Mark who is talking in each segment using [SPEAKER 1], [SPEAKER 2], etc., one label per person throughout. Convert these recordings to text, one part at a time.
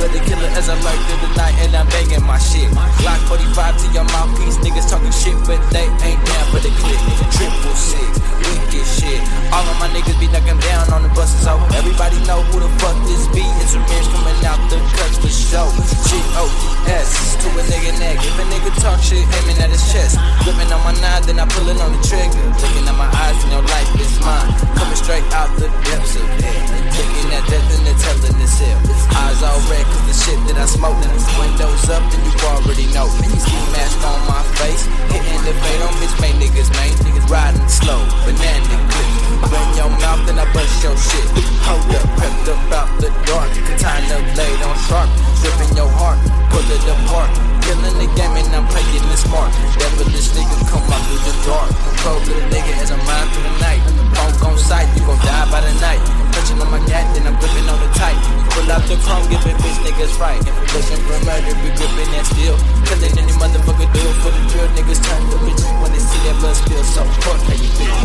[SPEAKER 1] of the killer as I lurk through the night and I'm banging my shit. Glock 45 to your mouthpiece, niggas talking shit, but they ain't down for the click. 666, wicked shit. All of my niggas be knocking down on the buses, so everybody know who the fuck this be. It's a Rich coming out the cuts for show. G-O-D-S to a nigga neck. If a nigga talk shit, aiming at his chest. Gripping on my nine, then I pullin' on the trigger. Looking at my eyes and your life is mine. Coming straight out the depths of hell. Looking at death and it's telling itself. Eyes all red cause the shit that I smoke. Windows up and you already know. Ski mask on my face. Hitting the fade on bitch made niggas, man. Niggas riding slow, banana clip. Run your mouth and I bust your shit. Hold up, prepped up out the dark. Katana blade on sharp. Stripping your heart, pull it apart. Killing the game and I'm playing it smart. Devilish nigga come out through the dark. Control little nigga as I mind through the night. Funk on sight, you gon' die by the night. Touching on my gat, then I'm gripping on the tight. Pull out the chrome, giving bitch niggas right. Looking for murder, we gripping that steel. Killing any motherfucker do it for the drill. Niggas turn to bitches when they see that blood spill. So fuck how you feel.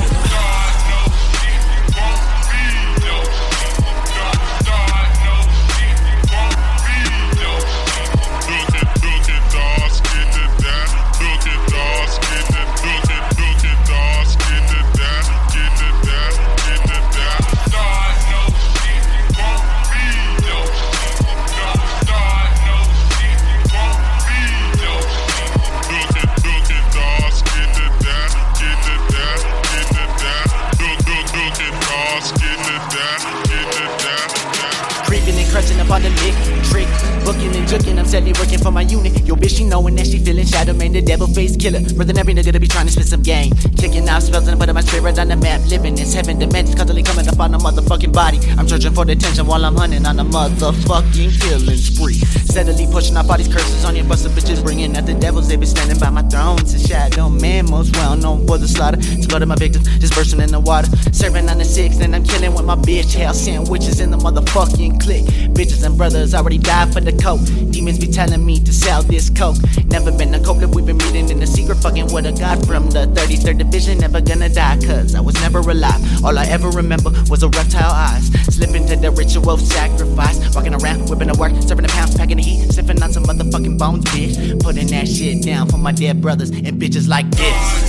[SPEAKER 2] Creeping and crushing up on the lick, trick, booking and juking. I'm steadily working for my unit. Yo, bitch, she knowing that she feeling shadow man, the devil face killer. More than every nigga to be trying to spit some game. Kicking out spells and putting my spirit on the map. Living in 7 dimensions, constantly coming up on the motherfucking body. I'm searching for the attention while I'm hunting on a motherfucking killing spree. Steadily pushing off all these curses on your busted bitches, bringing out the devils. They been standing by my throne. It's a shadow man, most well known for the slaughter. To go to my victims, just bursting in the water. Serving on the 6, then I'm killing with my bitch. Hell sandwiches in the motherfucking click. Bitches and brothers already died for the coke. Demons be telling me to sell this coke. Never been a cope, we've been meeting in the secret. Fucking with a god from the 33rd division. Never gonna die, cause I was never alive. All I ever remember was a reptile eyes. Slipping to the ritual sacrifice. Walking around, whipping the work, serving the pounds, packing the heat. Sniffing on some motherfucking bones, bitch. Putting that shit down for my dead brothers and bitches like this.